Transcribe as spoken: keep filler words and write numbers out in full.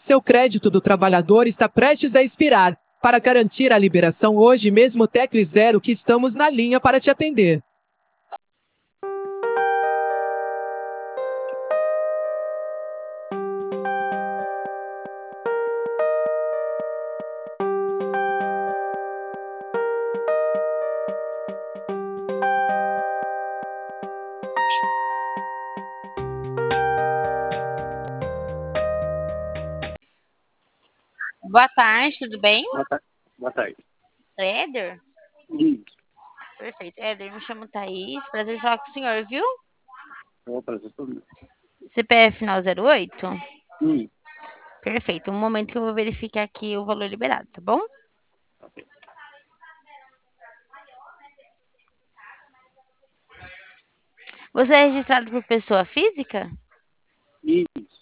Seu crédito do trabalhador está prestes a expirar. Para garantir a liberação hoje mesmo, tecle zero que estamos na linha para te atender. Boa tarde, tudo bem? Boa tarde. Boa tarde. Éder? Isso. Perfeito. Éder, me chamo Thaís. Prazer em falar com o senhor, viu? Ô, prazer todo meu. C P F final zero oito? Hum, Perfeito. Um momento que eu vou verificar aqui o valor liberado, tá bom? ok. Você é registrado por pessoa física? Isso.